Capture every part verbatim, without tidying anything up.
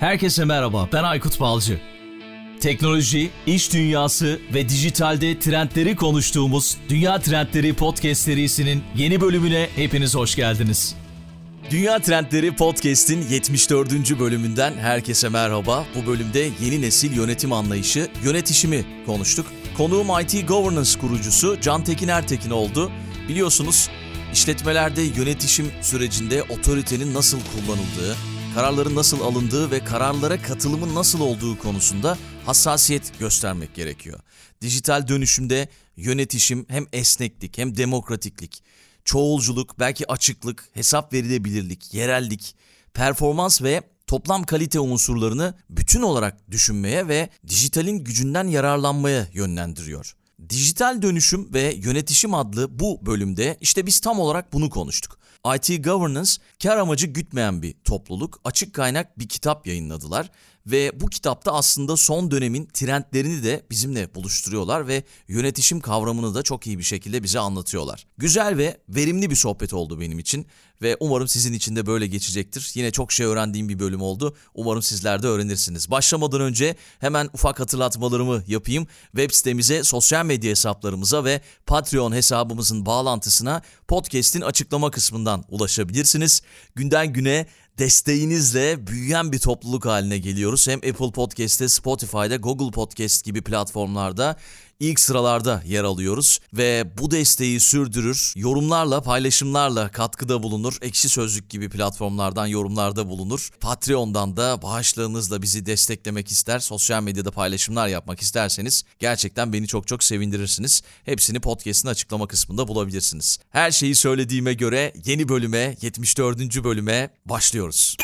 Herkese merhaba, ben Aykut Balcı. Teknoloji, iş dünyası ve dijitalde trendleri konuştuğumuz Dünya Trendleri Podcast serisinin yeni bölümüne hepiniz hoş geldiniz. Dünya Trendleri Podcast'in yetmiş dördüncü bölümünden herkese merhaba. Bu bölümde yeni nesil yönetim anlayışı, yönetişimi konuştuk. Konuğum I T Governance kurucusu Cantekin Ertekin oldu. Biliyorsunuz, işletmelerde yönetişim sürecinde otoritenin nasıl kullanıldığı, kararların nasıl alındığı ve kararlara katılımın nasıl olduğu konusunda hassasiyet göstermek gerekiyor. Dijital dönüşümde yönetişim hem esneklik hem demokratiklik, çoğulculuk, belki açıklık, hesap verilebilirlik, yerellik, performans ve toplam kalite unsurlarını bütün olarak düşünmeye ve dijitalin gücünden yararlanmaya yönlendiriyor. Dijital dönüşüm ve yönetişim adlı bu bölümde işte biz tam olarak bunu konuştuk. I T Governance, kar amacı gütmeyen bir topluluk, açık kaynak bir kitap yayınladılar ve bu kitapta aslında son dönemin trendlerini de bizimle buluşturuyorlar ve yönetişim kavramını da çok iyi bir şekilde bize anlatıyorlar. Güzel ve verimli bir sohbet oldu benim için ve umarım sizin için de böyle geçecektir. Yine çok şey öğrendiğim bir bölüm oldu. Umarım sizler de öğrenirsiniz. Başlamadan önce hemen ufak hatırlatmalarımı yapayım. Web sitemize, sosyal medya hesaplarımıza ve Patreon hesabımızın bağlantısına podcast'in açıklama kısmından ulaşabilirsiniz. Günden güne desteğinizle büyüyen bir topluluk haline geliyoruz. Hem Apple Podcast'te, Spotify'da, Google Podcast gibi platformlarda ilk sıralarda yer alıyoruz ve bu desteği sürdürür, yorumlarla, paylaşımlarla katkıda bulunur. Ekşi Sözlük gibi platformlardan yorumlarda bulunur. Patreon'dan da bağışlarınızla bizi desteklemek ister, sosyal medyada paylaşımlar yapmak isterseniz gerçekten beni çok çok sevindirirsiniz. Hepsini podcast'ın açıklama kısmında bulabilirsiniz. Her şeyi söylediğime göre yeni bölüme, yetmiş dördüncü bölüme başlıyoruz.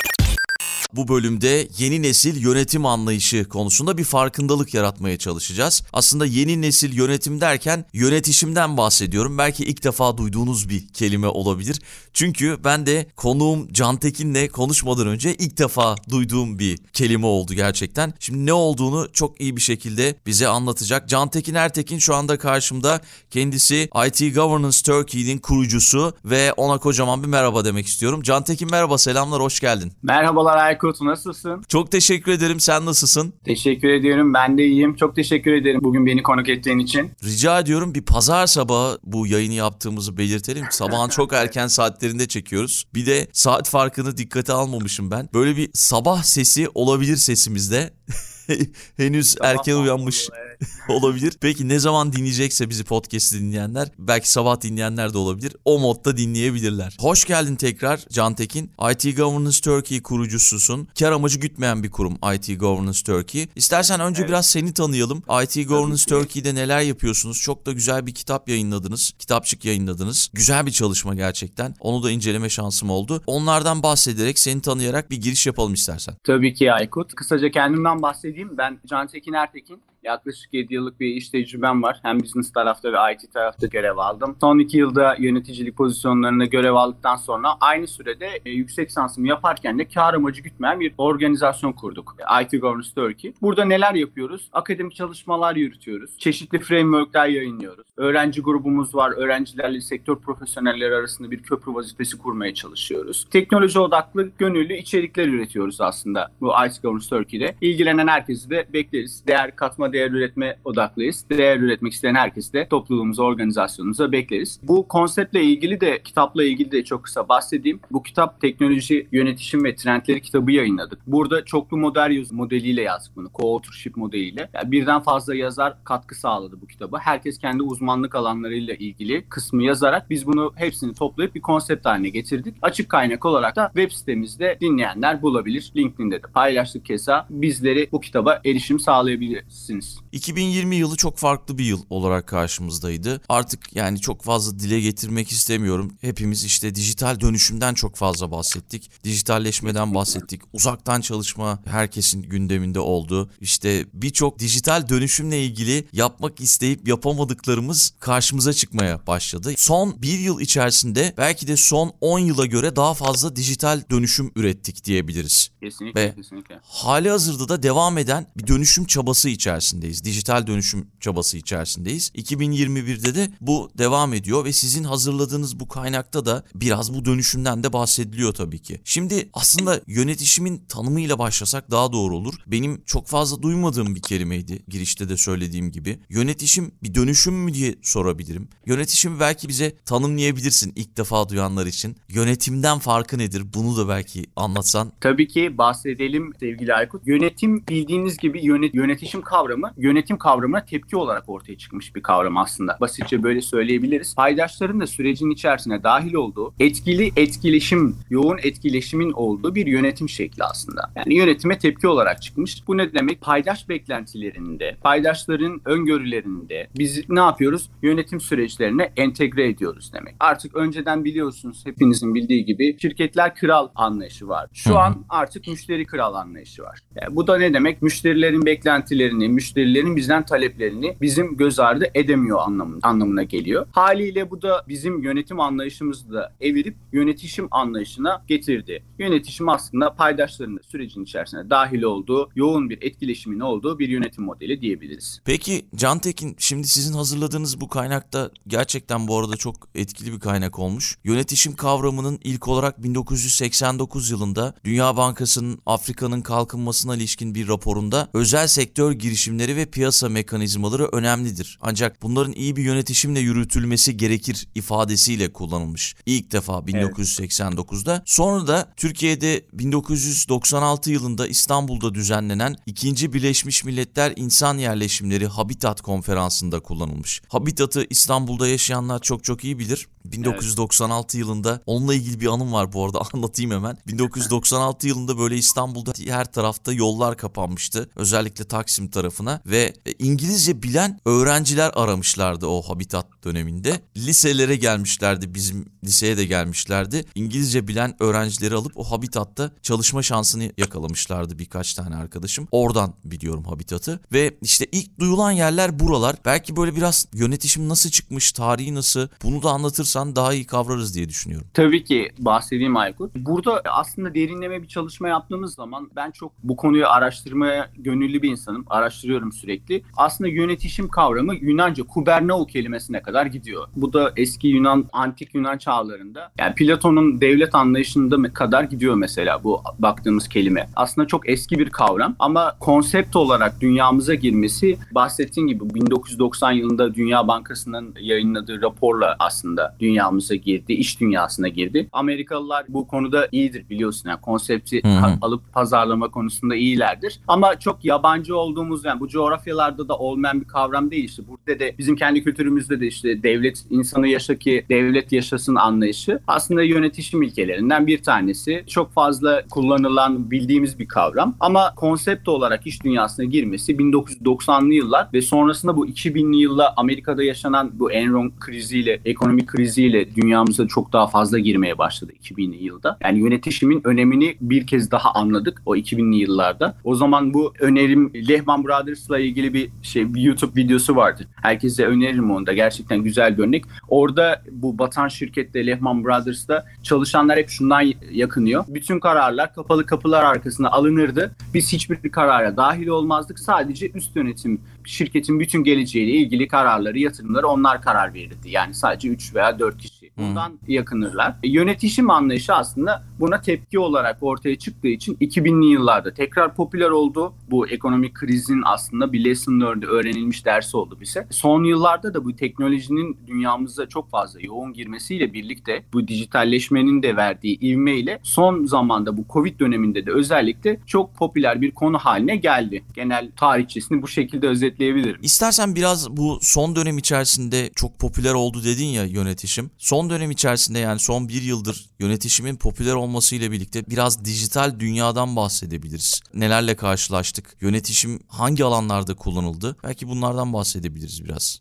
Bu bölümde yeni nesil yönetim anlayışı konusunda bir farkındalık yaratmaya çalışacağız. Aslında yeni nesil yönetim derken yönetişimden bahsediyorum. Belki ilk defa duyduğunuz bir kelime olabilir. Çünkü ben de konuğum Cantekin'le konuşmadan önce ilk defa duyduğum bir kelime oldu gerçekten. Şimdi ne olduğunu çok iyi bir şekilde bize anlatacak. Cantekin Ertekin şu anda karşımda. Kendisi I T Governance Turkey'nin kurucusu ve ona kocaman bir merhaba demek istiyorum. Cantekin merhaba, selamlar, hoş geldin. Merhabalar Aykut, nasılsın? Çok teşekkür ederim. Sen nasılsın? Teşekkür ediyorum. Ben de iyiyim. Çok teşekkür ederim bugün beni konuk ettiğin için. Rica ediyorum. Bir pazar sabahı bu yayını yaptığımızı belirtelim. Sabahın çok erken saatlerinde çekiyoruz. Bir de saat farkını dikkate almamışım ben. Böyle bir sabah sesi olabilir sesimizde. Henüz sabah erken uyanmış oldu, evet. Olabilir. Peki ne zaman dinleyecekse bizi podcast'ı dinleyenler, belki sabah dinleyenler de olabilir. O modda dinleyebilirler. Hoş geldin tekrar Cantekin. I T Governance Turkey kurucususun. Kar amacı gütmeyen bir kurum I T Governance Turkey. İstersen önce evet. biraz seni tanıyalım. I T Governance Turkey'de neler yapıyorsunuz? Çok da güzel bir kitap yayınladınız. Kitapçık yayınladınız. Güzel bir çalışma gerçekten. Onu da inceleme şansım oldu. Onlardan bahsederek, seni tanıyarak bir giriş yapalım istersen. Tabii ki Aykut. Kısaca kendimden bahsedeyim. Ben Cantekin Ertekin. Yaklaşık yedi yıllık bir iş tecrübem var. Hem business tarafta ve I T tarafta görev aldım. Son iki yılda yöneticilik pozisyonlarında görev aldıktan sonra aynı sürede e, yüksek lisansımı yaparken de kar amacı gütmeyen bir organizasyon kurduk. I T Governance Turkey. Burada neler yapıyoruz? Akademik çalışmalar yürütüyoruz. Çeşitli frameworkler yayınlıyoruz. Öğrenci grubumuz var. Öğrencilerle sektör profesyonelleri arasında bir köprü vazifesi kurmaya çalışıyoruz. Teknoloji odaklı, gönüllü içerikler üretiyoruz aslında bu I T Governance Turkey'de. İlgilenen herkesi de bekleriz. Değer katma değer üretme odaklıyız. Değer üretmek isteyen herkesi de topluluğumuza, organizasyonumuza bekleriz. Bu konseptle ilgili de, kitapla ilgili de çok kısa bahsedeyim. Bu kitap teknoloji, yönetişim ve trendleri kitabı yayınladık. Burada çoklu model modeliyle yazdık bunu. Co-authorship modeliyle. Yani birden fazla yazar katkı sağladı bu kitaba. Herkes kendi uzmanlık alanlarıyla ilgili kısmı yazarak biz bunu hepsini toplayıp bir konsept haline getirdik. Açık kaynak olarak da web sitemizde dinleyenler bulabilir. LinkedIn'de de paylaştık keza. Bizleri bu kitaba erişim sağlayabilirsiniz. iki bin yirmi yılı çok farklı bir yıl olarak karşımızdaydı. Artık yani çok fazla dile getirmek istemiyorum. Hepimiz işte dijital dönüşümden çok fazla bahsettik. Dijitalleşmeden bahsettik. Uzaktan çalışma herkesin gündeminde oldu. İşte birçok dijital dönüşümle ilgili yapmak isteyip yapamadıklarımız karşımıza çıkmaya başladı. Son bir yıl içerisinde belki de son on yıla göre daha fazla dijital dönüşüm ürettik diyebiliriz. Kesinlikle, Ve kesinlikle. hali hazırda da devam eden bir dönüşüm çabası içerisinde. içerisindeyiz. Dijital dönüşüm çabası içerisindeyiz. iki bin yirmi birde de bu devam ediyor ve sizin hazırladığınız bu kaynakta da biraz bu dönüşümden de bahsediliyor tabii ki. Şimdi aslında yönetişimin tanımıyla başlasak daha doğru olur. Benim çok fazla duymadığım bir kelimeydi girişte de söylediğim gibi. Yönetişim bir dönüşüm mü diye sorabilirim. Yönetişim belki bize tanımlayabilirsin ilk defa duyanlar için. Yönetimden farkı nedir? Bunu da belki anlatsan. Tabii ki bahsedelim sevgili Aykut. Yönetim bildiğiniz gibi yönet, yönetişim kavramı yönetim kavramına tepki olarak ortaya çıkmış bir kavram aslında. Basitçe böyle söyleyebiliriz. Paydaşların da sürecin içerisine dahil olduğu etkili etkileşim, yoğun etkileşimin olduğu bir yönetim şekli aslında. Yani yönetime tepki olarak çıkmış. Bu ne demek? Paydaş beklentilerinde, paydaşların öngörülerinde biz ne yapıyoruz? Yönetim süreçlerine entegre ediyoruz demek. Artık önceden biliyorsunuz hepinizin bildiği gibi şirketler kral anlayışı var. Şu Hı-hı. an artık müşteri kral anlayışı var. Yani bu da ne demek? Müşterilerin beklentilerini, müşterilerin bizden taleplerini bizim göz ardı edemiyor anlamına, anlamına geliyor. Haliyle bu da bizim yönetim anlayışımızı da evirip yönetişim anlayışına getirdi. Yönetişim aslında paydaşların da sürecin içerisine dahil olduğu, yoğun bir etkileşimin olduğu bir yönetim modeli diyebiliriz. Peki Cantekin, şimdi sizin hazırladığınız bu kaynakta gerçekten bu arada çok etkili bir kaynak olmuş. Yönetişim kavramının ilk olarak bin dokuz yüz seksen dokuz yılında Dünya Bankası'nın Afrika'nın kalkınmasına ilişkin bir raporunda özel sektör girişimleri ve piyasa mekanizmaları önemlidir. Ancak bunların iyi bir yönetişimle yürütülmesi gerekir ifadesiyle kullanılmış. İlk defa bin dokuz yüz seksen dokuzda. Sonra da Türkiye'de bin dokuz yüz doksan altı yılında İstanbul'da düzenlenen ikinci Birleşmiş Milletler İnsan Yerleşimleri Habitat Konferansı'nda kullanılmış. Habitat'ı İstanbul'da yaşayanlar çok çok iyi bilir. bin dokuz yüz doksan altı evet. yılında onunla ilgili bir anım var bu arada, anlatayım hemen. bin dokuz yüz doksan altı yılında böyle İstanbul'da her tarafta yollar kapanmıştı. Özellikle Taksim tarafına ve İngilizce bilen öğrenciler aramışlardı o Habitat döneminde. Liselere gelmişlerdi, bizim liseye de gelmişlerdi. İngilizce bilen öğrencileri alıp o Habitat'ta çalışma şansını yakalamışlardı birkaç tane arkadaşım. Oradan biliyorum Habitat'ı ve işte ilk duyulan yerler buralar. Belki böyle biraz yönetişim nasıl çıkmış, tarihi nasıl, bunu da anlatırsan daha iyi kavrarız diye düşünüyorum. Tabii ki bahsedeyim Aykut. Burada aslında derinleme bir çalışma yaptığımız zaman ben çok bu konuyu araştırmaya gönüllü bir insanım. Araştırıyorum sürekli. Aslında yönetişim kavramı Yunanca Kuberneo kelimesine kadar gidiyor. Bu da eski Yunan, antik Yunan çağlarında yani Platon'un devlet anlayışında kadar gidiyor mesela bu baktığımız kelime. Aslında çok eski bir kavram ama konsept olarak dünyamıza girmesi bahsettiğim gibi bin dokuz yüz doksan yılında Dünya Bankası'nın yayınladığı raporla aslında dünyamıza girdi, iş dünyasına girdi. Amerikalılar bu konuda iyidir biliyorsun. Yani konsepti Hı-hı. alıp pazarlama konusunda iyilerdir. Ama çok yabancı olduğumuz, yani bu coğrafyalarda da olmayan bir kavram değil işte. Burada da bizim kendi kültürümüzde de işte devlet insanı yaşa ki devlet yaşasın anlayışı aslında yönetişim ilkelerinden bir tanesi. Çok fazla kullanılan, bildiğimiz bir kavram. Ama konsept olarak iş dünyasına girmesi bin dokuz yüz doksanlı yıllar ve sonrasında bu iki binli yılda Amerika'da yaşanan bu Enron kriziyle, ekonomik kriziyle dünyamıza çok daha fazla girmeye başladı iki binli yılda. Yani yönetişimin önemini bir kez daha anladık o iki binli yıllarda. O zaman bu önerim Lehman Brothers'la ilgili bir şey, bir YouTube videosu vardı. Herkese öneririm onu da. Gerçekten güzel bir örnek. Orada bu batan şirkette Lehman Brothers'ta çalışanlar hep şundan yakınıyor. Bütün kararlar kapalı kapılar arkasına alınırdı. Biz hiçbir karara dahil olmazdık. Sadece üst yönetim, şirketin bütün geleceğiyle ilgili kararları, yatırımları onlar karar verirdi. Yani sadece üç veya dört kişi. Bundan hmm. yakınırlar. E, yönetişim anlayışı aslında buna tepki olarak ortaya çıktığı için iki binli yıllarda tekrar popüler oldu. Bu ekonomik krizin aslında bir lesson learned, öğrenilmiş dersi oldu bize. Son yıllarda da bu teknolojinin dünyamıza çok fazla yoğun girmesiyle birlikte bu dijitalleşmenin de verdiği ivmeyle son zamanda bu Covid döneminde de özellikle çok popüler bir konu haline geldi. Genel tarihçesini bu şekilde özetleyebilirim. İstersen biraz bu son dönem içerisinde çok popüler oldu dedin ya yönetişim. Son dönem içerisinde, yani son bir yıldır yönetişimin popüler olmasıyla birlikte biraz dijital dünyadan bahsedebiliriz. Nelerle karşılaştık? Yönetişim hangi alanlarda kullanıldı? Belki bunlardan bahsedebiliriz biraz.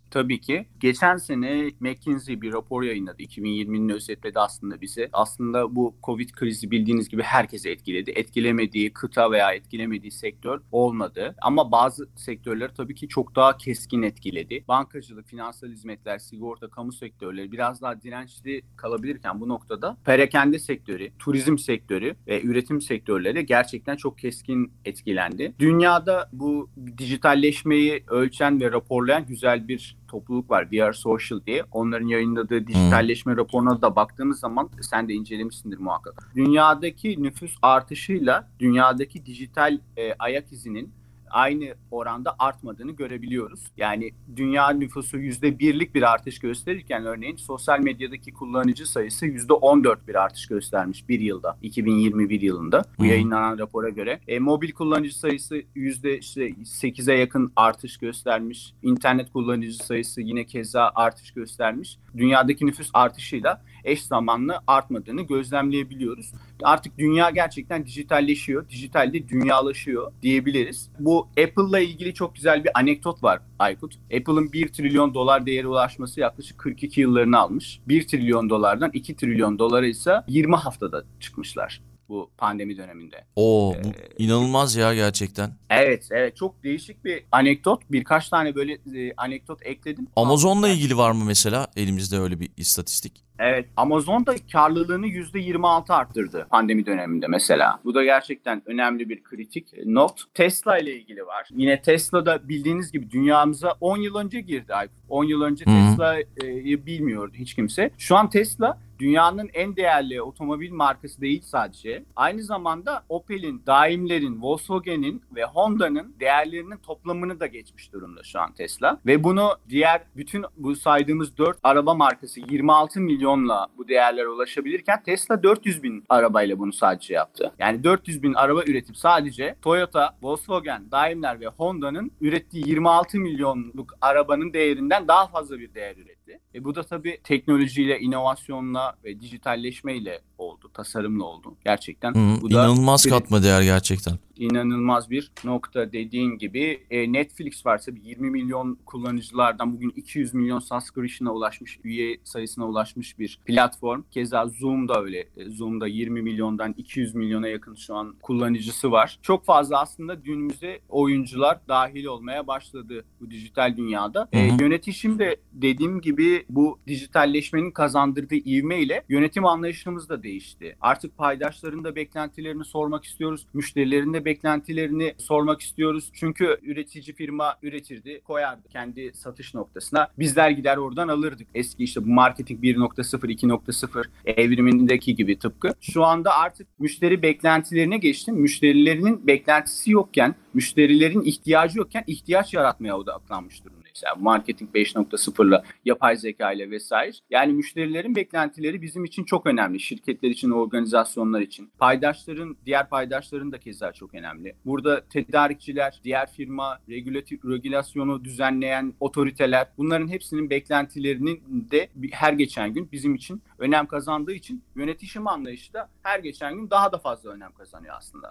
Tabii ki. Geçen sene McKinsey bir rapor yayınladı. iki bin yirminin özetledi aslında bize. Aslında bu Covid krizi bildiğiniz gibi herkese etkiledi. Etkilemediği kıta veya etkilemediği sektör olmadı. Ama bazı sektörleri tabii ki çok daha keskin etkiledi. Bankacılık, finansal hizmetler, sigorta, kamu sektörleri biraz daha dirençli kalabilirken bu noktada perakende sektörü, turizm sektörü ve üretim sektörleri gerçekten çok keskin etkilendi. Dünyada bu dijitalleşmeyi ölçen ve raporlayan güzel bir topluluk var. We Are Social diye. Onların yayınladığı dijitalleşme hmm. raporuna da baktığımız zaman sen de incelemişsindir muhakkak. Dünyadaki nüfus artışıyla dünyadaki dijital e, ayak izinin aynı oranda artmadığını görebiliyoruz. Yani dünya nüfusu yüzde birlik bir artış gösterirken örneğin sosyal medyadaki kullanıcı sayısı yüzde on dört bir artış göstermiş bir yılda. iki bin yirmi bir yılında bu yayınlanan rapora göre. E, mobil kullanıcı sayısı yüzde sekize yakın artış göstermiş. İnternet kullanıcı sayısı yine keza artış göstermiş. Dünyadaki nüfus artışıyla eş zamanlı artmadığını gözlemleyebiliyoruz. Artık dünya gerçekten dijitalleşiyor. Dijitalde dünyalaşıyor diyebiliriz. Bu Apple'la ilgili çok güzel bir anekdot var Aykut. Apple'ın bir trilyon dolar değeri ulaşması yaklaşık kırk iki yıllarını almış. bir trilyon dolardan iki trilyon dolara ise yirmi haftada çıkmışlar bu pandemi döneminde. Oo, bu ee, inanılmaz ya gerçekten. Evet, evet çok değişik bir anekdot. Birkaç tane böyle e, anekdot ekledim. Amazon'la ilgili var mı mesela elimizde öyle bir istatistik? Evet, Amazon da karlılığını yüzde yirmi altı arttırdı pandemi döneminde mesela. Bu da gerçekten önemli bir kritik not. Tesla ile ilgili var. Yine Tesla da bildiğiniz gibi dünyamıza on yıl önce girdi. on yıl önce Tesla'yı bilmiyordu hiç kimse. Şu an Tesla dünyanın en değerli otomobil markası değil sadece. Aynı zamanda Opel'in, Daimler'in, Volkswagen'in ve Honda'nın değerlerinin toplamını da geçmiş durumda şu an Tesla. Ve bunu diğer bütün bu saydığımız dört araba markası yirmi altı milyonla bu değerlere ulaşabilirken Tesla dört yüz bin arabayla bunu sadece yaptı. Yani dört yüz bin araba üretip sadece Toyota, Volkswagen, Daimler ve Honda'nın ürettiği yirmi altı milyonluk arabanın değerinden daha fazla bir değer üretti. E bu da tabii teknolojiyle, inovasyonla ve dijitalleşmeyle oldu, tasarımla oldu. Gerçekten Hı, bu inanılmaz da katma değer gerçekten. İnanılmaz bir nokta dediğin gibi. E, Netflix var tabii yirmi milyon kullanıcılardan bugün iki yüz milyon subscription'a ulaşmış, üye sayısına ulaşmış bir platform. Keza Zoom da öyle. E, Zoom'da yirmi milyondan iki yüz milyona yakın şu an kullanıcısı var. Çok fazla aslında günümüzde oyuncular dahil olmaya başladı bu dijital dünyada. E, yönetişim de dediğim gibi bu dijitalleşmenin kazandırdığı ivmeyle yönetim anlayışımız da değişti. Artık paydaşların da beklentilerini sormak istiyoruz. Müşterilerin de beklentilerini sormak istiyoruz. Çünkü üretici firma üretirdi, koyardı kendi satış noktasına. Bizler gider oradan alırdık. Eski işte bu marketing bir nokta sıfır, iki nokta sıfır evrimindeki gibi tıpkı. Şu anda artık müşteri beklentilerine geçtim. Müşterilerinin beklentisi yokken, müşterilerin ihtiyacı yokken ihtiyaç yaratmaya odaklanmış durumda. Yani marketing beş nokta sıfırla, yapay zeka ile vesaire. Yani müşterilerin beklentileri bizim için çok önemli. Şirketler için, organizasyonlar için. Paydaşların, diğer paydaşların da keza çok önemli. Burada tedarikçiler, diğer firma, regülatif, regülasyonu düzenleyen otoriteler, bunların hepsinin beklentilerinin de her geçen gün bizim için önem kazandığı için yönetişim anlayışı da her geçen gün daha da fazla önem kazanıyor aslında.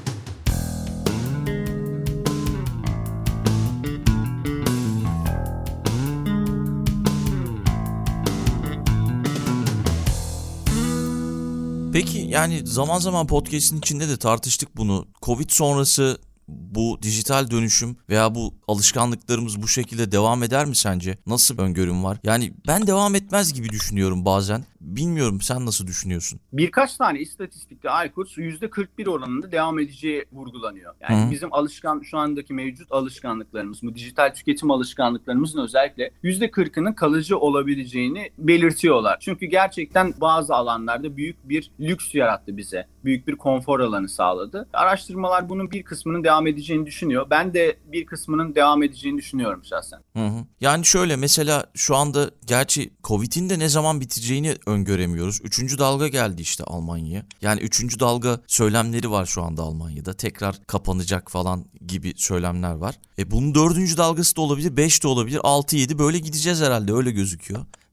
Peki yani zaman zaman podcast'in içinde de tartıştık bunu. Covid sonrası bu dijital dönüşüm veya bu alışkanlıklarımız bu şekilde devam eder mi sence? Nasıl bir öngörün var? Yani ben devam etmez gibi düşünüyorum bazen. Bilmiyorum, sen nasıl düşünüyorsun? Birkaç tane istatistikte Aykut yüzde kırk bir oranında devam edeceği vurgulanıyor. Yani Hı-hı. bizim alışkan şu andaki mevcut alışkanlıklarımız, bu dijital tüketim alışkanlıklarımızın özellikle yüzde kırkının kalıcı olabileceğini belirtiyorlar. Çünkü gerçekten bazı alanlarda büyük bir lüks yarattı bize. Büyük bir konfor alanı sağladı. Araştırmalar bunun bir kısmının devam edeceğini düşünüyor. Ben de bir kısmının devam edeceğini düşünüyorum şahsen. Hı hı. Yani şöyle mesela şu anda gerçi Covid'in de ne zaman biteceğini öngöremiyoruz. Üçüncü dalga geldi işte Almanya'ya. Yani üçüncü dalga söylemleri var şu anda Almanya'da. Tekrar kapanacak falan gibi söylemler var. E bunun dördüncü dalgası da olabilir, beş de olabilir, altı yedi böyle gideceğiz herhalde, öyle gözüküyor.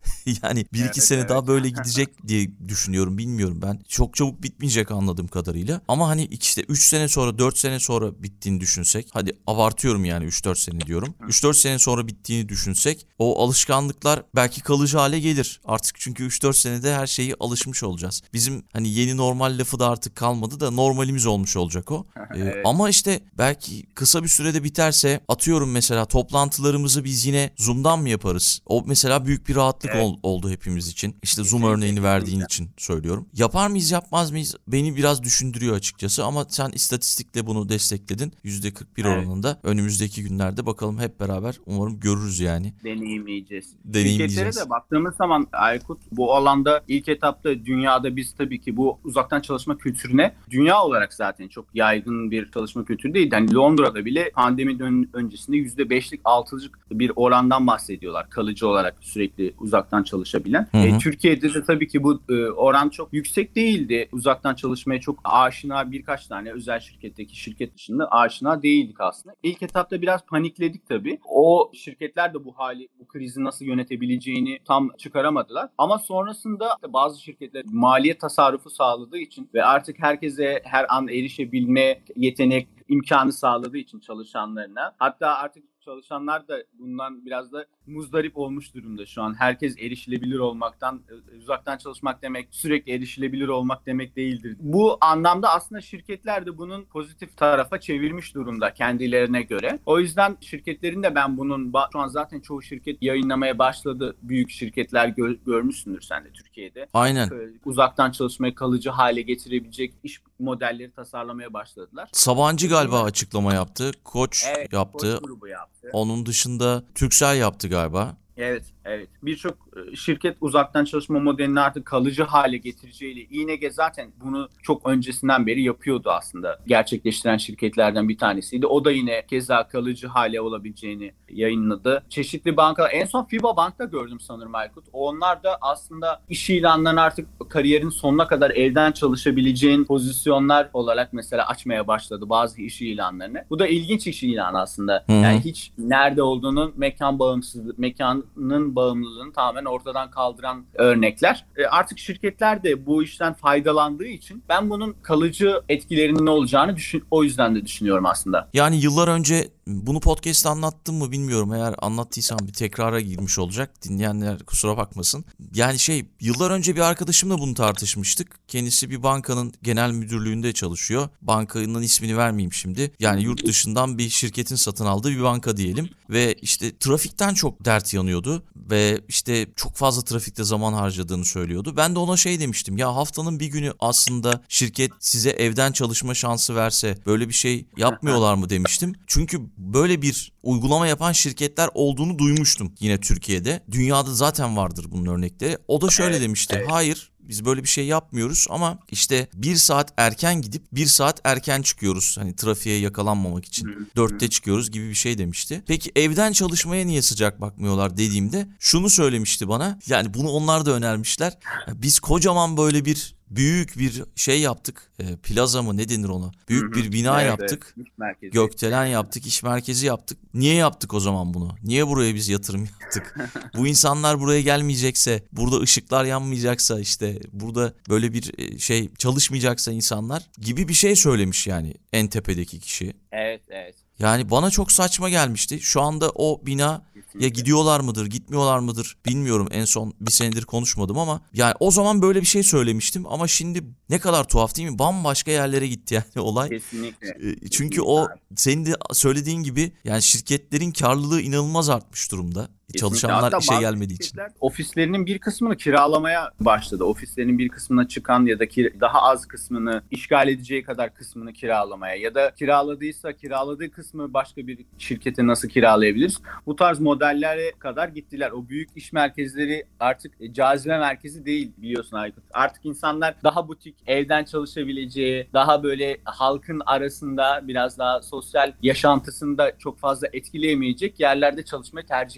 Yani bir iki Evet, sene evet. daha böyle gidecek diye düşünüyorum. Bilmiyorum ben. Çok çabuk bitmeyecek anladığım kadarıyla. Ama hani işte üç sene sonra dört sene sonra bittiğini düşünsek. Hadi abartıyorum yani üç dört sene diyorum. üç dört sene sonra bittiğini düşünsek. O alışkanlıklar belki kalıcı hale gelir. Artık çünkü üç dört senede her şeyi alışmış olacağız. Bizim hani yeni normal lafı da artık kalmadı da normalimiz olmuş olacak o. Ee, Evet. Ama işte belki kısa bir sürede biterse, atıyorum mesela toplantılarımızı biz yine Zoom'dan mı yaparız? O mesela büyük bir rahatlık Evet. ol- oldu hepimiz için. İşte Zoom Kesinlikle, örneğini verdiğin kesinlikle. için söylüyorum. Yapar mıyız yapmaz mıyız? Beni biraz düşündürüyor açıkçası ama sen istatistikle bunu destekledin. yüzde kırk bir Evet. oranında. Önümüzdeki günlerde bakalım hep beraber umarım görürüz yani. Deneyimleyeceğiz. Deneyimleyeceğiz. Şirketlere de baktığımız zaman Aykut, bu alanda ilk etapta dünyada biz tabii ki bu uzaktan çalışma kültürüne dünya olarak zaten çok yaygın bir çalışma kültürü değil. Yani Londra'da bile pandemi ön- öncesinde yüzde beşlik altıcık bir orandan bahsediyorlar. Kalıcı olarak sürekli uzaktan çalışabilen. Hı hı. E, Türkiye'de de tabii ki bu e, oran çok yüksek değildi. Uzaktan çalışmaya çok aşina birkaç tane özel şirketteki şirket dışında aşina değildik aslında. İlk etapta biraz panikledik tabii. O şirketler de bu hali, bu krizi nasıl yönetebileceğini tam çıkaramadılar. Ama sonrasında bazı şirketler maliyet tasarrufu sağladığı için ve artık herkese her an erişebilme yetenek imkanı sağladığı için çalışanlarına, hatta artık çalışanlar da bundan biraz da muzdarip olmuş durumda şu an. Herkes erişilebilir olmaktan, uzaktan çalışmak demek sürekli erişilebilir olmak demek değildir. Bu anlamda aslında şirketler de bunun pozitif tarafa çevirmiş durumda kendilerine göre. O yüzden şirketlerin de ben bunun, şu an zaten çoğu şirket yayınlamaya başladı. Büyük şirketler gör, görmüşsündür sen de Türkiye'de. Aynen. Uzaktan çalışmayı kalıcı hale getirebilecek iş modelleri tasarlamaya başladılar. Sabancı galiba Bunlar- açıklama yaptı. Koç Evet, yaptı. Koç grubu yaptı. Onun dışında Turkcell yaptı galiba. Evet, evet. Birçok e, şirket uzaktan çalışma modelini artık kalıcı hale getireceğiyle, İ N G zaten bunu çok öncesinden beri yapıyordu aslında. Gerçekleştiren şirketlerden bir tanesiydi. O da yine keza kalıcı hale olabileceğini yayınladı. Çeşitli bankalar, en son FIBA Bank'ta gördüm sanırım Aykut. Onlar da aslında iş ilanlarını artık kariyerin sonuna kadar evden çalışabileceğin pozisyonlar olarak mesela açmaya başladı bazı iş ilanlarını. Bu da ilginç iş ilanı aslında. Hı hı. Yani hiç nerede olduğunun mekan bağımsızlığı, mekanın bağımlılığını tamamen ortadan kaldıran örnekler. E, artık şirketler de bu işten faydalandığı için ben bunun kalıcı etkilerinin ne olacağını düşün, o yüzden de düşünüyorum aslında. Yani yıllar önce bunu podcast'te anlattım mı bilmiyorum. Eğer anlattıysam bir tekrara girmiş olacak. Dinleyenler kusura bakmasın. Yani şey, yıllar önce bir arkadaşımla bunu tartışmıştık. Kendisi bir bankanın genel müdürlüğünde çalışıyor. Bankanın ismini vermeyeyim şimdi. Yani yurt dışından bir şirketin satın aldığı bir banka diyelim. Ve işte trafikten çok dert yanıyordu. Ve işte çok fazla trafikte zaman harcadığını söylüyordu. Ben de ona şey demiştim. Ya haftanın bir günü aslında şirket size evden çalışma şansı verse böyle bir şey yapmıyorlar mı demiştim. Çünkü böyle bir uygulama yapan şirketler olduğunu duymuştum yine Türkiye'de. Dünyada zaten vardır bunun örnekleri. O da şöyle Evet, demişti. evet. Hayır, biz böyle bir şey yapmıyoruz ama işte bir saat erken gidip bir saat erken çıkıyoruz. Hani trafiğe yakalanmamak için. Dörtte çıkıyoruz gibi bir şey demişti. Peki evden çalışmaya niye sıcak bakmıyorlar dediğimde şunu söylemişti bana. Yani bunu onlar da önermişler. Ya biz kocaman böyle bir büyük bir şey yaptık. E, plaza mı ne denir ona? Büyük bir bina Evet, yaptık. evet. İş merkezi. Gökdelen yaptık, iş merkezi yaptık. Niye yaptık o zaman bunu? Niye buraya biz yatırım yaptık? Bu insanlar buraya gelmeyecekse, burada ışıklar yanmayacaksa, işte burada böyle bir e, şey çalışmayacaksa insanlar gibi bir şey söylemiş yani en tepedeki kişi. Evet, evet. Yani bana çok saçma gelmişti. Şu anda o bina ya gidiyorlar mıdır, gitmiyorlar mıdır bilmiyorum. En son bir senedir konuşmadım ama yani o zaman böyle bir şey söylemiştim ama şimdi ne kadar tuhaf değil mi? Bambaşka yerlere gitti yani olay. Kesinlikle. E, Çünkü Kesinlikle o abi. senin de söylediğin gibi yani şirketlerin karlılığı inanılmaz artmış durumda. Kesinlikle. Çalışanlar Hatta işe bazı gelmediği için. şirketler ofislerinin bir kısmını kiralamaya başladı. Ofislerinin bir kısmına çıkan ya da kir- daha az kısmını işgal edeceği kadar kısmını kiralamaya ya da kiraladıysa kiraladığı kısmı başka bir şirkete nasıl kiralayabiliriz? Bu tarz modellere kadar gittiler. O büyük iş merkezleri artık cazibe merkezi değil biliyorsun Aykut. Artık insanlar daha butik, evden çalışabileceği, daha böyle halkın arasında biraz daha sosyal yaşantısında çok fazla etkileyemeyecek yerlerde çalışmayı tercih ediyor.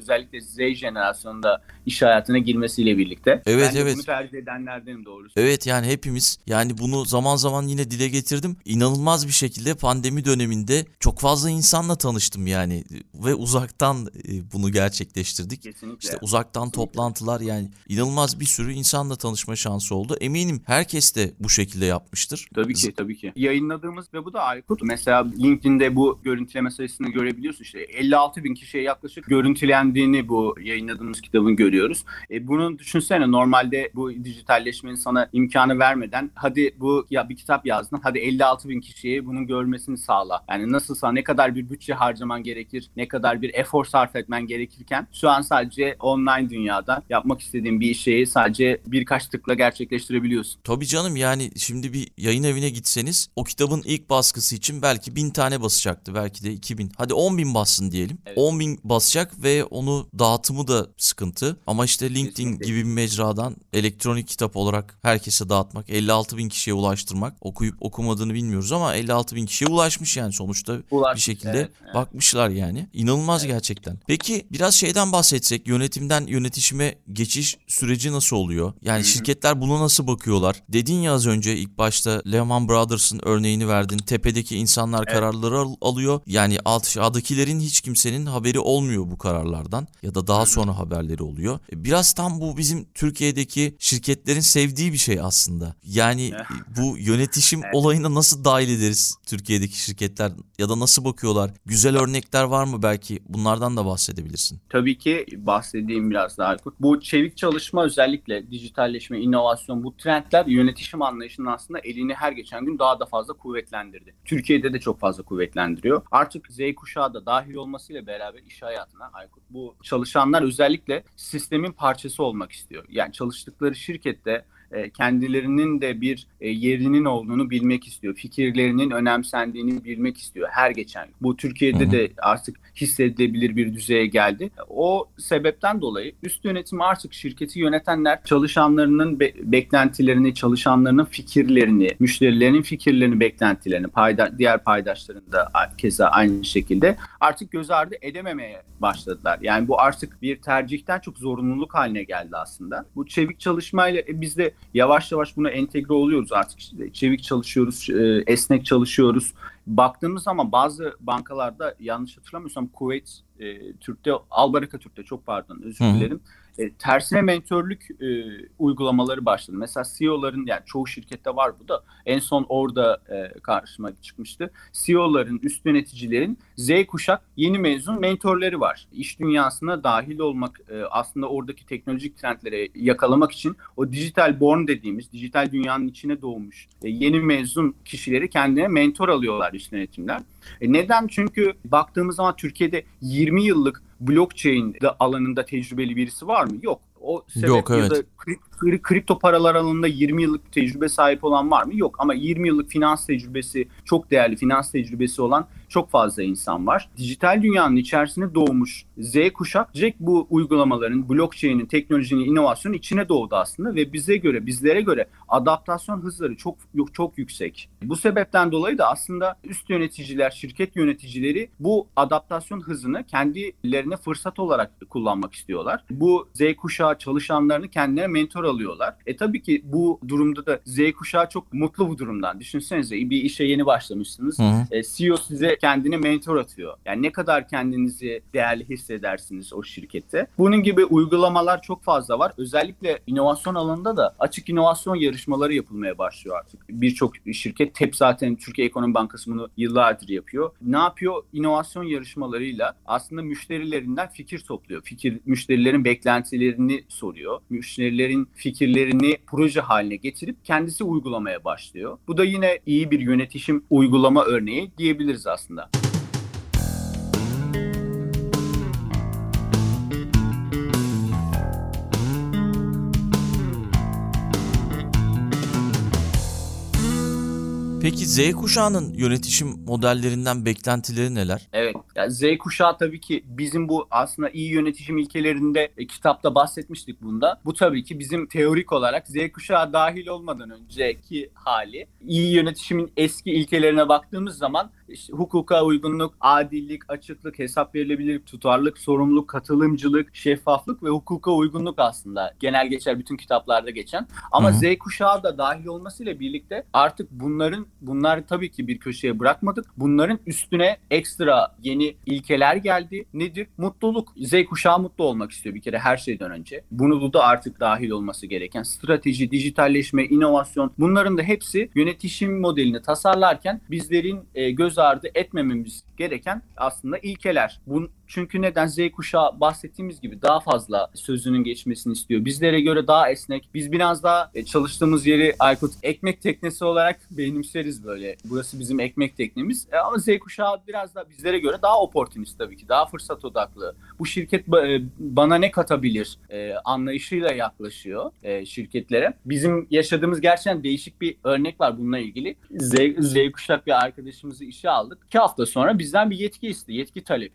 Özellikle Z jenerasyonunda iş hayatına girmesiyle birlikte. Evet, ben de evet. bunu tercih edenlerdenim doğrusu. Evet, yani hepimiz, yani bunu zaman zaman yine dile getirdim. İnanılmaz bir şekilde pandemi döneminde çok fazla insanla tanıştım yani ve uzaktan e, bunu gerçekleştirdik. Kesinlikle. İşte uzaktan Kesinlikle. toplantılar, yani inanılmaz bir sürü insanla tanışma şansı oldu. Eminim herkes de bu şekilde yapmıştır. Tabii ki tabii ki. Yayınladığımız ve bu da Aykut. Mesela LinkedIn'de bu görüntüleme sayısını görebiliyorsun. İşte elli altı bin kişiye yaklaşık görüntülendiğini bu yayınladığımız kitabın görüyoruz. E bunu düşünsene, normalde bu dijitalleşmenin sana imkanı vermeden hadi bu ya bir kitap yazdın, hadi elli altı bin kişiye bunun görmesini sağla. Yani nasılsa ne kadar bir bütçe harcaman gerekir, ne kadar bir efor sarf etmen gerekirken şu an sadece online dünyada yapmak istediğin bir şeyi sadece birkaç tıkla gerçekleştirebiliyorsun. Tabii canım, yani şimdi bir yayın evine gitseniz o kitabın ilk baskısı için belki bin tane basacaktı, belki de iki bin. Hadi on bin bassın diyelim. Evet. on bin basacak ve onu dağıtımı da sıkıntı. Ama işte LinkedIn Kesinlikle. gibi bir mecradan elektronik kitap olarak herkese dağıtmak, elli altı bin kişiye ulaştırmak, okuyup okumadığını bilmiyoruz ama elli altı bin kişiye ulaşmış yani sonuçta Ulaşmış, bir şekilde evet, evet. bakmışlar yani. İnanılmaz Evet. gerçekten. Peki biraz şeyden bahsetsek, yönetimden yönetişime geçiş süreci nasıl oluyor? Yani Hı hı. şirketler buna nasıl bakıyorlar? Dedin ya az önce ilk başta Lehman Brothers'ın örneğini verdin. Tepedeki insanlar Evet. kararları al- alıyor. Yani aşağıdakilerin hiç kimsenin haberi olmuyor bu kararlardan ya da daha Hı hı. sonra haberleri oluyor. E, Biraz tam bu bizim Türkiye'deki şirketlerin sevdiği bir şey aslında. Yani Evet. bu yönetişim Evet. olayına nasıl dahil ederiz Türkiye'deki şirketler ya da nasıl bakıyorlar? Güzel örnekler var mı belki? Bunlardan da bahsedebilirsin. Tabii ki bahsedeyim biraz daha Aykut. Bu çevik çalışma, özellikle dijitalleşme, inovasyon, bu trendler yönetişim anlayışının aslında elini her geçen gün daha da fazla kuvvetlendirdi. Türkiye'de de çok fazla kuvvetlendiriyor. Artık Z kuşağı da dahil olmasıyla beraber iş hayatına Aykut, bu çalışanlar özellikle sistemin parçası olmak istiyor. Yani çalıştıkları şirkette kendilerinin de bir yerinin olduğunu bilmek istiyor. Fikirlerinin önemsendiğini bilmek istiyor her geçen gün. Bu Türkiye'de Hı hı. de artık hissedilebilir bir düzeye geldi. O sebepten dolayı üst yönetim, artık şirketi yönetenler çalışanlarının be- beklentilerini, çalışanlarının fikirlerini, müşterilerinin fikirlerini, beklentilerini, payda- diğer paydaşların da keza aynı şekilde artık göz ardı edememeye başladılar. Yani bu artık bir tercihten çok zorunluluk haline geldi aslında. Bu çevik çalışmayla e, biz de yavaş yavaş buna entegre oluyoruz artık. İşte çevik çalışıyoruz, e, esnek çalışıyoruz. Baktığımız zaman bazı bankalarda, yanlış hatırlamıyorsam Kuveyt e, Türk'te, Albaraka Türk'te, çok pardon özür Hı hı. dilerim. E, tersine mentörlük e, uygulamaları başladı. Mesela C E O'ların, yani çoğu şirkette var bu da, en son orada e, karşıma çıkmıştı. C E O'ların, üst yöneticilerin Z kuşak yeni mezun mentorları var. İş dünyasına dahil olmak, e, aslında oradaki teknolojik trendlere yakalamak için o digital born dediğimiz, dijital dünyanın içine doğmuş e, yeni mezun kişileri kendine mentor alıyorlar üst yönetimler. E, neden? Çünkü baktığımız zaman Türkiye'de yirmi yıllık blockchain alanında tecrübeli birisi var mı? Yok. O sebep Yok, ya evet. da kri- kripto paralar alanında yirmi yıllık tecrübe sahip olan var mı? Yok. Ama yirmi yıllık finans tecrübesi, çok değerli finans tecrübesi olan çok fazla insan var. Dijital dünyanın içerisine doğmuş Z kuşak direkt bu uygulamaların, blockchain'in, teknolojinin, inovasyonun içine doğdu aslında ve bize göre, bizlere göre adaptasyon hızları çok çok yüksek. Bu sebepten dolayı da aslında üst yöneticiler, şirket yöneticileri bu adaptasyon hızını kendilerine fırsat olarak kullanmak istiyorlar. Bu Z kuşağı çalışanlarını kendilerine mentor alıyorlar. E tabii ki bu durumda da Z kuşağı çok mutlu bu durumdan. Düşünsenize, bir işe yeni başlamışsınız. Hı hı. E, C E O size kendine mentor atıyor. Yani ne kadar kendinizi değerli hissedersiniz o şirkette. Bunun gibi uygulamalar çok fazla var. Özellikle inovasyon alanında da açık inovasyon yarışmaları yapılmaya başlıyor artık. Birçok şirket, T E P zaten Türkiye Ekonomi Bankası bunu yıllardır yapıyor. Ne yapıyor? İnovasyon yarışmalarıyla aslında müşterilerinden fikir topluyor. Fikir, müşterilerin beklentilerini soruyor. Müşterilerin fikirlerini proje haline getirip kendisi uygulamaya başlıyor. Bu da yine iyi bir yönetişim uygulama örneği diyebiliriz aslında. Peki Z kuşağının yönetişim modellerinden beklentileri neler? Evet, Yani Z kuşağı tabii ki bizim bu aslında iyi yönetişim ilkelerinde e, kitapta bahsetmiştik bunda. Bu tabii ki bizim teorik olarak Z kuşağı dahil olmadan önceki hali. İyi yönetişimin eski ilkelerine baktığımız zaman işte hukuka uygunluk, adillik, açıklık, hesap verilebilirlik, tutarlılık, sorumluluk, katılımcılık, şeffaflık ve hukuka uygunluk aslında genel geçer bütün kitaplarda geçen. Ama Hı-hı. Z kuşağı da dahil olmasıyla birlikte artık bunların bunlar tabii ki bir köşeye bırakmadık. Bunların üstüne ekstra yeni ilkeler geldi. Nedir? Mutluluk. Z kuşağı mutlu olmak istiyor bir kere her şeyden önce. Bunu da artık dahil olması gereken strateji, dijitalleşme, inovasyon, bunların da hepsi yönetişim modelini tasarlarken bizlerin e, göz ardı etmememiz gereken aslında ilkeler. Bun, çünkü neden? Z kuşağı bahsettiğimiz gibi daha fazla sözünün geçmesini istiyor. Bizlere göre daha esnek. Biz biraz daha e, çalıştığımız yeri Aykut ekmek teknesi olarak benimseriz böyle. Burası bizim ekmek teknemiz. E, ama Z kuşağı biraz da bizlere göre daha opportunist tabii ki. Daha fırsat odaklı. Bu şirket e, bana ne katabilir e, anlayışıyla yaklaşıyor e, şirketlere. Bizim yaşadığımız gerçekten değişik bir örnek var bununla ilgili. Z, Z kuşak bir arkadaşımızı işe aldık. İki hafta sonra bizden bir yetki istedi. Yetki talep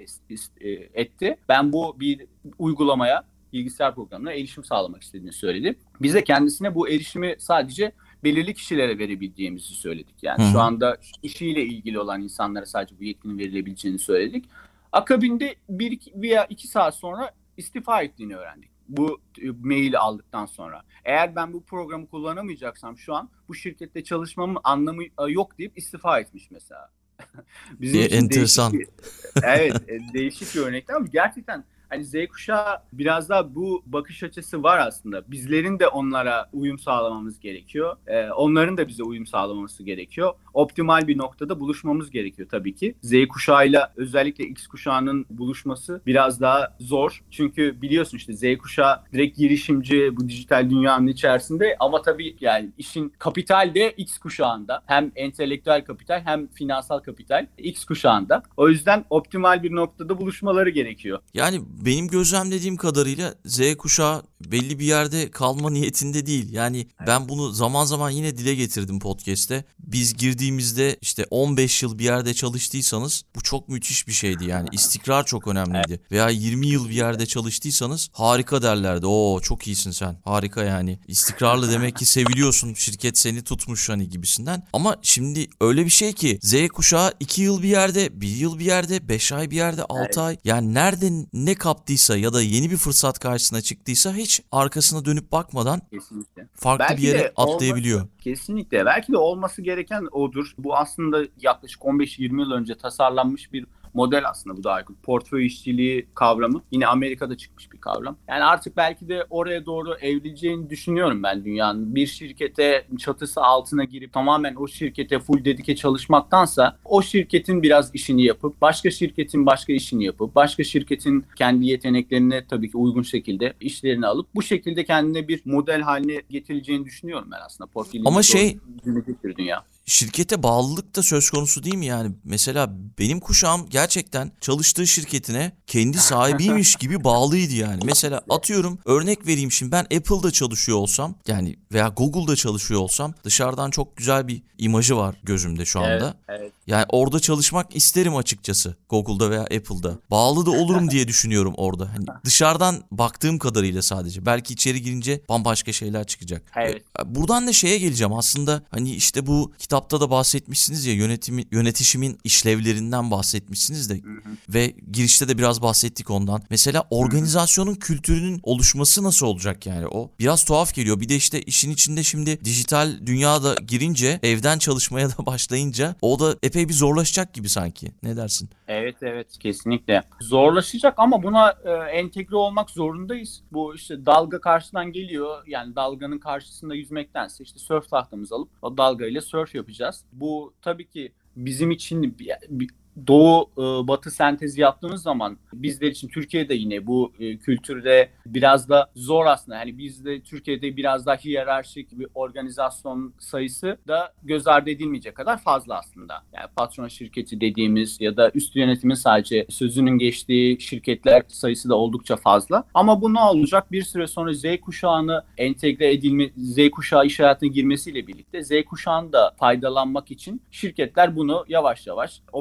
etti. Ben bu bir uygulamaya, bilgisayar programına erişim sağlamak istediğini söyledi. Biz de kendisine bu erişimi sadece belirli kişilere verebileceğimizi söyledik. Yani Hı-hı. şu anda işiyle ilgili olan insanlara sadece bu yetkinin verilebileceğini söyledik. Akabinde bir veya iki saat sonra istifa ettiğini öğrendik. Bu maili aldıktan sonra. Eğer ben bu programı kullanamayacaksam şu an bu şirkette çalışmamın anlamı yok deyip istifa etmiş mesela. Bizim için enteresan. Değişik bir, evet, değişik bir örnek ama gerçekten hani Z kuşağı biraz daha bu bakış açısı var aslında. Bizlerin de onlara uyum sağlamamız gerekiyor. Ee, onların da bize uyum sağlamaması gerekiyor. Optimal bir noktada buluşmamız gerekiyor tabii ki. Z kuşağıyla özellikle X kuşağının buluşması biraz daha zor. Çünkü biliyorsun işte Z kuşağı direkt girişimci bu dijital dünyanın içerisinde ama tabii yani işin kapital de X kuşağında. Hem entelektüel kapital hem finansal kapital X kuşağında. O yüzden optimal bir noktada buluşmaları gerekiyor. Yani benim gözlemlediğim kadarıyla Z kuşağı belli bir yerde kalma niyetinde değil. Yani evet. Ben bunu zaman zaman yine dile getirdim podcast'te. Biz girdiğimizde işte on beş yıl bir yerde çalıştıysanız bu çok müthiş bir şeydi yani. İstikrar çok önemliydi. Evet. Veya yirmi yıl bir yerde çalıştıysanız harika derlerdi. Oo çok iyisin sen. Harika yani. İstikrarlı demek ki seviliyorsun. Şirket seni tutmuş hani gibisinden. Ama şimdi öyle bir şey ki Z kuşağı iki yıl bir yerde, bir yıl bir yerde, beş ay bir yerde, altı evet. ay. Yani nerede ne kaptıysa ya da yeni bir fırsat karşısına çıktıysa hiç arkasına dönüp bakmadan Kesinlikle. farklı Belki bir yere atlayabiliyor. Olması, kesinlikle. Belki de olması gereken odur. Bu aslında yaklaşık on beş yirmi yıl önce tasarlanmış bir model aslında bu da Aykut. Portföy işçiliği kavramı. Yine Amerika'da çıkmış bir kavram. Yani artık belki de oraya doğru evrileceğini düşünüyorum ben dünyanın. Bir şirkete çatısı altına girip tamamen o şirkete full dedike çalışmaktansa o şirketin biraz işini yapıp başka şirketin başka işini yapıp başka şirketin kendi yeteneklerine tabii ki uygun şekilde işlerini alıp bu şekilde kendine bir model haline getirileceğini düşünüyorum ben aslında. Portföyün Ama şey dünya. Şirkete bağlılık da söz konusu değil mi yani? Mesela benim kuşağım gerçekten çalıştığı şirketine kendi sahibiymiş gibi bağlıydı yani. Mesela atıyorum örnek vereyim şimdi ben Apple'da çalışıyor olsam yani veya Google'da çalışıyor olsam dışarıdan çok güzel bir imajı var gözümde şu anda. Evet, evet. Yani orada çalışmak isterim açıkçası Google'da veya Apple'da. Bağlı da olurum diye düşünüyorum orada. Hani dışarıdan baktığım kadarıyla sadece. Belki içeri girince bambaşka şeyler çıkacak. Evet. Buradan da şeye geleceğim aslında hani işte bu kitapta da bahsetmişsiniz ya yönetimi, yönetişimin işlevlerinden bahsetmişsiniz de hı hı. Ve girişte de biraz bahsettik ondan. Mesela organizasyonun hı hı. kültürünün oluşması nasıl olacak yani o biraz tuhaf geliyor. Bir de işte işin içinde şimdi dijital dünyada girince evden çalışmaya da başlayınca o da epey bir zorlaşacak gibi sanki. Ne dersin? Evet evet kesinlikle. Zorlaşacak ama buna e, entegre olmak zorundayız. Bu işte dalga karşıdan geliyor. Yani dalganın karşısında yüzmektense işte surf tahtamızı alıp o dalgayla surf yapacağız. Bu tabii ki bizim için bir, bir Doğu e, Batı sentezi yaptığımız zaman bizler için Türkiye'de yine bu e, kültürde biraz da zor aslında. Yani bizde Türkiye'de biraz daha hiyerarşik bir organizasyon sayısı da göz ardı edilmeyecek kadar fazla aslında. Yani patron şirketi dediğimiz ya da üst yönetimin sadece sözünün geçtiği şirketler sayısı da oldukça fazla. Ama bu ne olacak? Bir süre sonra Z kuşağını entegre edilme, Z kuşağı iş hayatına girmesiyle birlikte Z kuşağını da faydalanmak için şirketler bunu yavaş yavaş optimal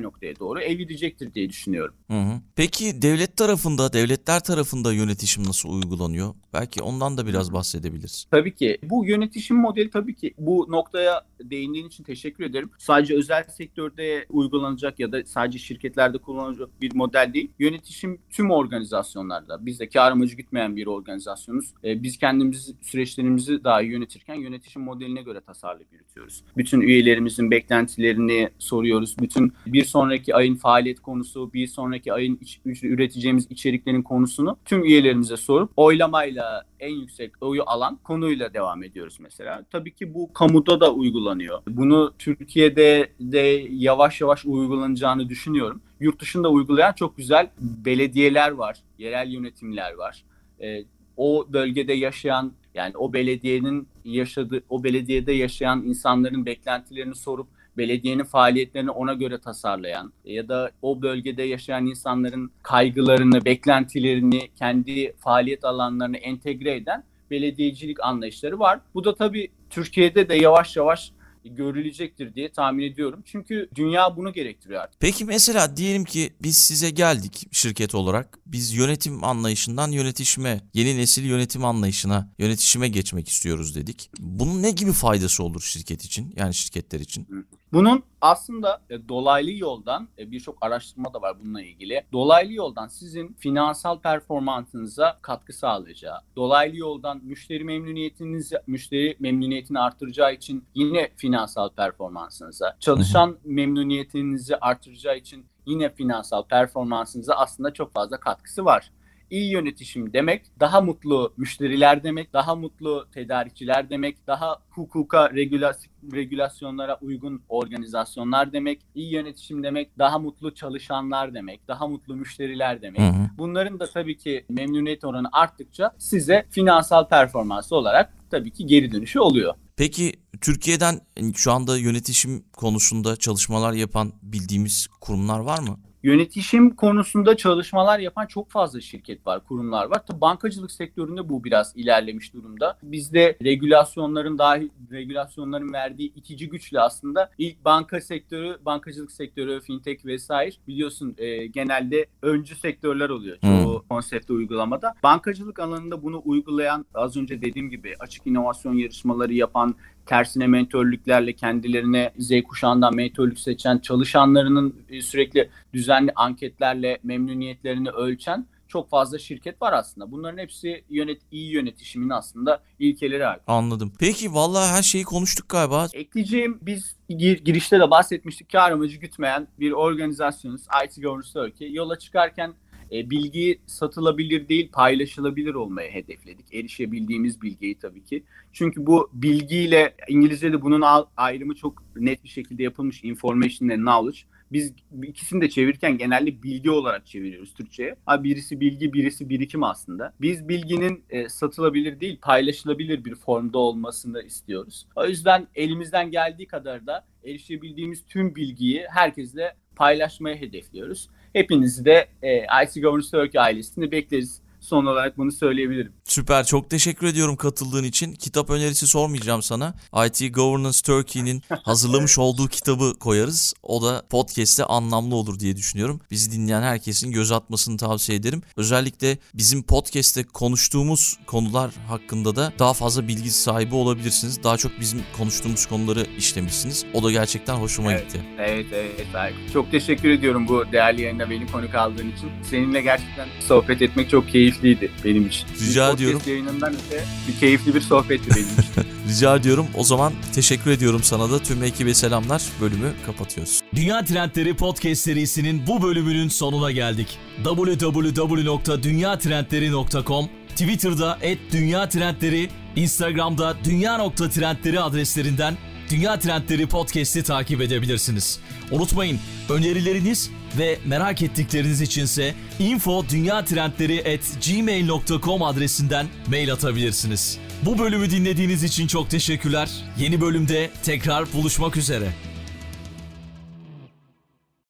noktaya doğru evrilecektir diye düşünüyorum. Hı hı. Peki devlet tarafında, devletler tarafında yönetişim nasıl uygulanıyor? Belki ondan da biraz bahsedebiliriz. Tabii ki. Bu yönetişim modeli tabii ki bu noktaya değindiğin için teşekkür ederim. Sadece özel sektörde uygulanacak ya da sadece şirketlerde kullanılacak bir model değil. Yönetişim tüm organizasyonlarda. Biz de kar amacı gütmeyen bir organizasyonuz. Ee, biz kendimiz süreçlerimizi daha iyi yönetirken yönetişim modeline göre tasarlayıp yürütüyoruz. Bütün üyelerimizin beklentilerini soruyoruz. Bütün bir sonraki ayın faaliyet konusu, bir sonraki ayın iç, üreteceğimiz içeriklerin konusunu tüm üyelerimize sorup oylamayla en yüksek oyu alan konuyla devam ediyoruz mesela. Tabii ki bu kamuda da uygulanıyor. Bunu Türkiye'de de yavaş yavaş uygulanacağını düşünüyorum. Yurt dışında uygulayan çok güzel belediyeler var, yerel yönetimler var. Ee, o bölgede yaşayan, yani o belediyenin yaşadığı, o belediyede yaşayan insanların beklentilerini sorup belediyenin faaliyetlerini ona göre tasarlayan ya da o bölgede yaşayan insanların kaygılarını, beklentilerini kendi faaliyet alanlarına entegre eden belediyecilik anlayışları var. Bu da tabii Türkiye'de de yavaş yavaş görülecektir diye tahmin ediyorum. Çünkü dünya bunu gerektiriyor artık. Peki mesela diyelim ki biz size geldik şirket olarak. Biz yönetim anlayışından yönetişime, yeni nesil yönetim anlayışına, yönetişime geçmek istiyoruz dedik. Bunun ne gibi faydası olur şirket için, yani şirketler için? Bunun aslında e, dolaylı yoldan e, birçok araştırma da var bununla ilgili. Dolaylı yoldan sizin finansal performansınıza katkı sağlayacağı, dolaylı yoldan müşteri memnuniyetinizi, müşteri memnuniyetini artıracağı için yine finansal performansınıza, çalışan Hı-hı. memnuniyetinizi artıracağı için yine finansal performansınıza aslında çok fazla katkısı var. İyi yönetişim demek, daha mutlu müşteriler demek, daha mutlu tedarikçiler demek, daha hukuka, regülasyon, regülasyonlara uygun organizasyonlar demek. İyi yönetişim demek, daha mutlu çalışanlar demek, daha mutlu müşteriler demek. Hı hı. Bunların da tabii ki memnuniyet oranı arttıkça size finansal performansı olarak tabii ki geri dönüşü oluyor. Peki Türkiye'den şu anda yönetişim konusunda çalışmalar yapan bildiğimiz kurumlar var mı? Yönetişim konusunda çalışmalar yapan çok fazla şirket var, kurumlar var. Tabii bankacılık sektöründe bu biraz ilerlemiş durumda. Bizde regülasyonların dahi regülasyonların verdiği itici güçle aslında ilk banka sektörü, bankacılık sektörü, fintech vesaire biliyorsun e, genelde öncü sektörler oluyor çoğu hmm. konsepte uygulamada. Bankacılık alanında bunu uygulayan, az önce dediğim gibi açık inovasyon yarışmaları yapan, tersine mentörlüklerle kendilerine Z kuşağından mentörlük seçen, çalışanlarının sürekli düzenli anketlerle memnuniyetlerini ölçen çok fazla şirket var aslında. Bunların hepsi yönet iyi yönetişimin aslında ilkeleri abi. Anladım. Peki vallahi her şeyi konuştuk galiba. Ekleyeceğim, biz gir, girişte de bahsetmiştik. Kar amacı gütmeyen bir organizasyonuz. I T Governance Turkey. Yola çıkarken E, bilgi satılabilir değil, paylaşılabilir olmayı hedefledik. Erişebildiğimiz bilgiyi tabii ki. Çünkü bu bilgiyle, İngilizce'de bunun ayrımı çok net bir şekilde yapılmış. Information and knowledge. Biz ikisini de çevirirken genelde bilgi olarak çeviriyoruz Türkçe'ye. Ha, birisi bilgi, birisi birikim aslında. Biz bilginin e, satılabilir değil, paylaşılabilir bir formda olmasını istiyoruz. O yüzden elimizden geldiği kadar da erişebildiğimiz tüm bilgiyi herkesle paylaşmayı hedefliyoruz. Hepinizi de e, I T Governance Turkey ailesini bekleriz. Son olarak bunu söyleyebilirim. Süper. Çok teşekkür ediyorum katıldığın için. Kitap önerisi sormayacağım sana. I T Governance Turkey'nin hazırlamış olduğu kitabı koyarız. O da podcast'te anlamlı olur diye düşünüyorum. Bizi dinleyen herkesin göz atmasını tavsiye ederim. Özellikle bizim podcast'te konuştuğumuz konular hakkında da daha fazla bilgi sahibi olabilirsiniz. Daha çok bizim konuştuğumuz konuları işlemişsiniz. O da gerçekten hoşuma evet, gitti. Evet, evet. Çok teşekkür ediyorum bu değerli yayında beni konuk aldığın için. Seninle gerçekten sohbet etmek çok keyifliydi benim için. Rica ediyorum. Podcast yayınından öte bir keyifli bir sohbetti benim için. Rica ediyorum. O zaman teşekkür ediyorum sana da. Tüm ekibe selamlar. Bölümü kapatıyoruz. Dünya Trendleri Podcast serisinin bu bölümünün sonuna geldik. double-u double-u double-u nokta dünya trendleri nokta com, Twitter'da et dünya trendleri, Instagram'da dünya nokta trendleri adreslerinden Dünya Trendleri Podcast'i takip edebilirsiniz. Unutmayın, önerileriniz ve merak ettikleriniz içinse info dünya trendleri at gmail nokta com adresinden mail atabilirsiniz. Bu bölümü dinlediğiniz için çok teşekkürler. Yeni bölümde tekrar buluşmak üzere.